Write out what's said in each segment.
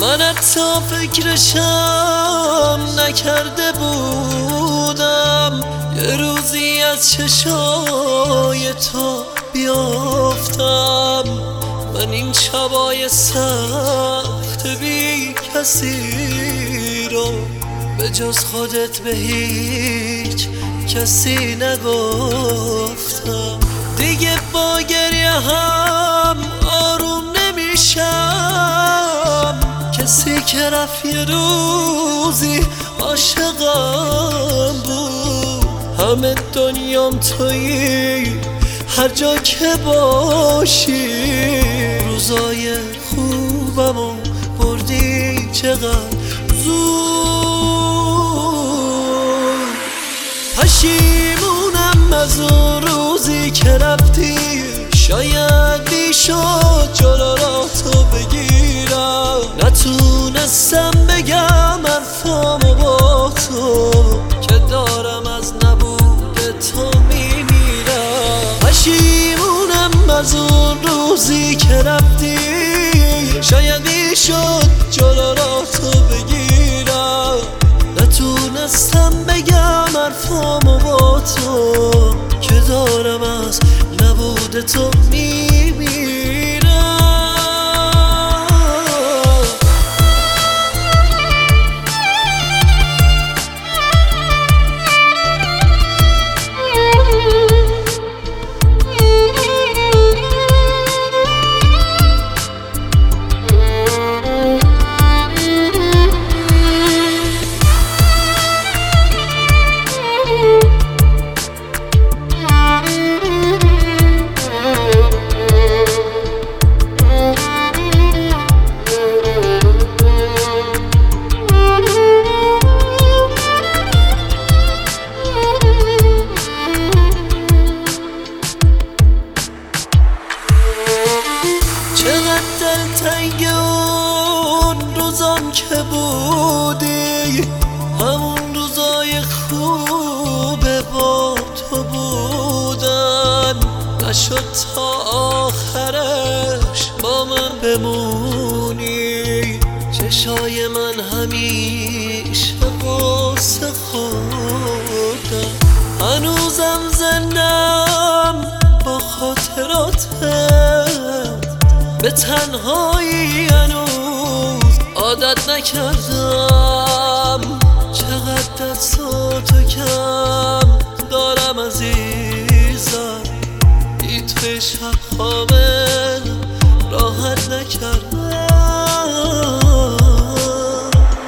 من حتی فکرشم نکرده بودم یه روزی از چشای تو بیافتم. من این شبای سخت بی کسی رو به جز خودت به هیچ کسی نگفتم. دیگه با گریه هم آروم نمیشم، کسی که رفت یه روزی عاشقم بود. همه دنیام تویی، هر جا که باشی. روزای خوبمو بردی چقدر زود. پشیمونم از اون روزی که رفتی، شاید بیشد جلو را تو بگیرم. نتونستم بگم حرفامو با تو که دارم از نبود تو میمیرم. پشیمونم از اون روزی که رفتی، شاید بیشد جلو را تو بگیرم. نتونستم بگم حرفامو با تو که دارم از نبود تو میمیرم. چقدر دلتنگ اون روزام که بودی، همون روزای خوب با تو بودن. نشد تا آخرش با من بمونی، چشای من همیشه قصه خوردن. هنوزم زندم با خاطراتم، به تنهایی هنوز عادت نکردم. چقدر دستاتو کم دارم عزیزم، بی توی شب خوابم راحت نکردم.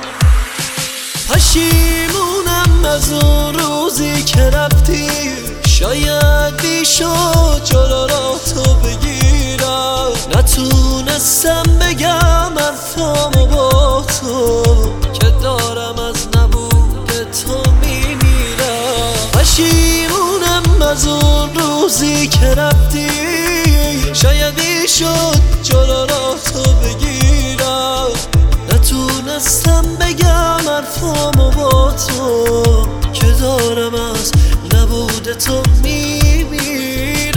پشیمونم از اون روزی که رفتی، شاید بیشد جلو را تو بگیرم. نتونستم بگم حرفامو با تو که دارم از نبود تو میمیرم. پشیمونم از اون روزی که رفتی، شاید بیشد جلو را تو بگیرم. نتونستم بگم حرفامو با تو که دارم از نبود تو میمیرم.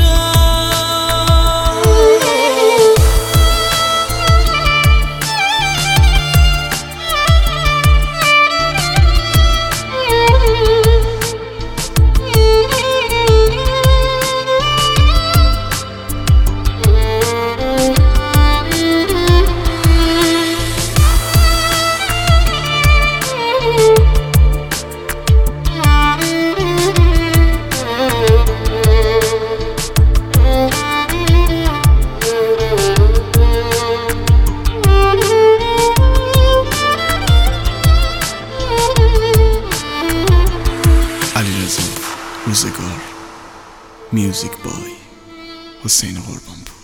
روزگار میوزیک بای حسین قربانپور.